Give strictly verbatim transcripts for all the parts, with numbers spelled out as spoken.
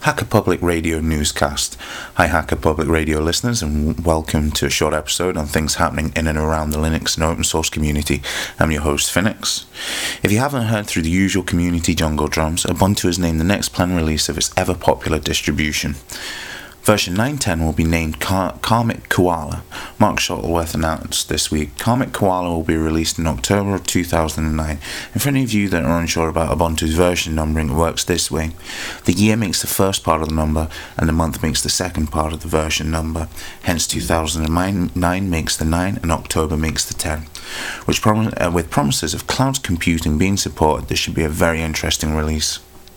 Hacker Public Radio newscast. Hi Hacker Public Radio listeners, and welcome to a short episode on things happening in and around the Linux and open source community. I'm your host Phoenix. If you haven't heard through the usual community jungle drums, Ubuntu has named the next planned release of its ever popular distribution. Version nine point ten will be named Car- Karmic Koala. Mark Shuttleworth announced this week Karmic Koala will be released in October of two thousand nine. And for any of you that are unsure about Ubuntu's version numbering, it works this way. The year makes the first part of the number, and the month makes the second part of the version number. Hence two thousand nine makes the nine, and October makes the ten. Which prom- uh, with promises of cloud computing being supported, this should be a very interesting release.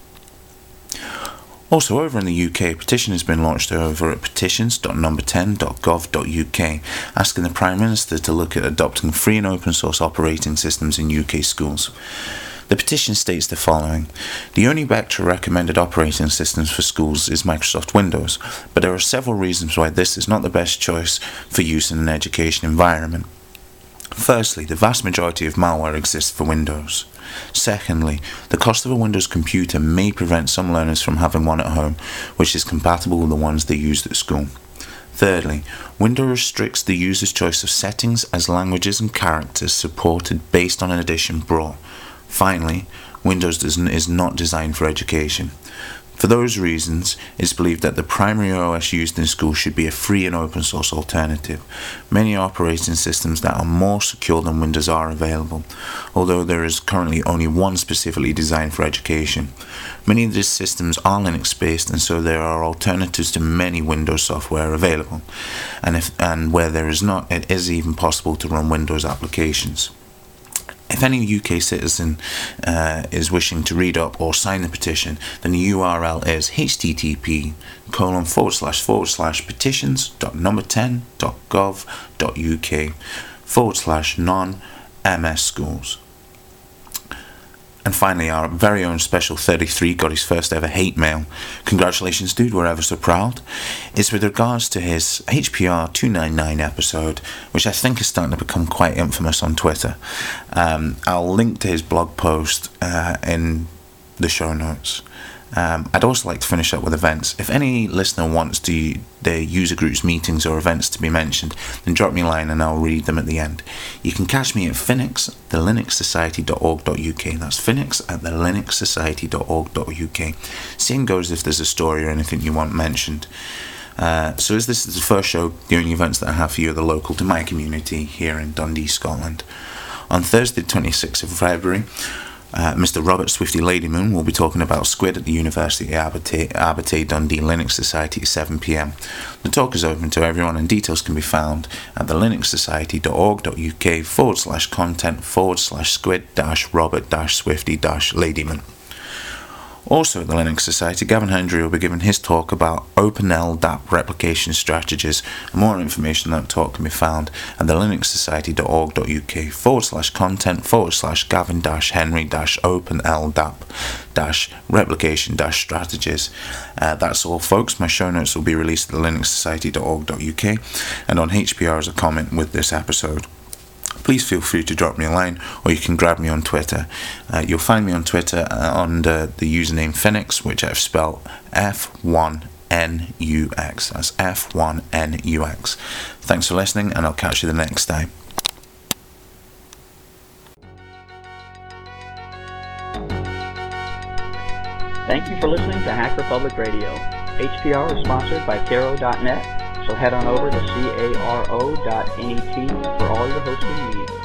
Also, over in the U K, a petition has been launched over at petitions dot number ten dot gov dot U K, asking the Prime Minister to look at adopting free and open source operating systems in U K schools. The petition states the following: the only Vector recommended operating systems for schools is Microsoft Windows, but there are several reasons why this is not the best choice for use in an education environment. Firstly, the vast majority of malware exists for Windows. Secondly, the cost of a Windows computer may prevent some learners from having one at home, which is compatible with the ones they used at school. Thirdly, Windows restricts the user's choice of settings as languages and characters supported based on an edition brought. Finally, Windows is not designed for education. For those reasons, it's believed that the primary O S used in schools should be a free and open source alternative. Many operating systems that are more secure than Windows are available, although there is currently only one specifically designed for education. Many of these systems are Linux-based, and so there are alternatives to many Windows software available. And if and where there is not, it is even possible to run Windows applications. If any U K citizen uh, is wishing to read up or sign the petition, then the U R L is http colon forward slash forward slash petitions dot number ten dot gov dot uk forward slash non ms schools. And finally, our very own Special thirty-three got his first ever hate mail. Congratulations, dude, we're ever so proud. It's with regards to his H P R two ninety-nine episode, which I think is starting to become quite infamous on Twitter. Um, I'll link to his blog post uh, in the show notes. Um, I'd also like to finish up with events. If any listener wants to, their user groups, meetings or events to be mentioned, then drop me a line and I'll read them at the end. You can catch me at Phoenix at the linux society dot org dot uk. That's Phoenix at the linux society dot org dot uk. Same goes if there's a story or anything you want mentioned. Uh, so as this is the first show, the only events that I have for you are the local to my community here in Dundee, Scotland. On Thursday, twenty-sixth of February, Uh, Mister Robert Swifty Ladymoon will be talking about Squid at the University of Abertay, Abertay Dundee Linux Society at seven p.m. The talk is open to everyone, and details can be found at the linux society dot org dot uk forward slash content forward slash squid dash Robert dash Swifty dash Ladymoon. Also at the Linux Society, Gavin Hendry will be giving his talk about OpenLDAP replication strategies, and more information on that talk can be found at the linux society dot org dot uk forward slash content forward slash Gavin dash Henry dash OpenLDAP dash replication dash strategies. Uh, that's all, folks. My show notes will be released at the linux society dot org dot uk and on H P R as a comment with this episode. Please feel free to drop me a line, or you can grab me on Twitter. Uh, you'll find me on Twitter uh, under the username Phoenix, which I've spelled F one N U X. That's F one N U X. Thanks for listening, and I'll catch you the next time. Thank you for listening to Hacker Public Radio. H P R is sponsored by Caro dot net. So head on over to caro dot net for all your hosting needs.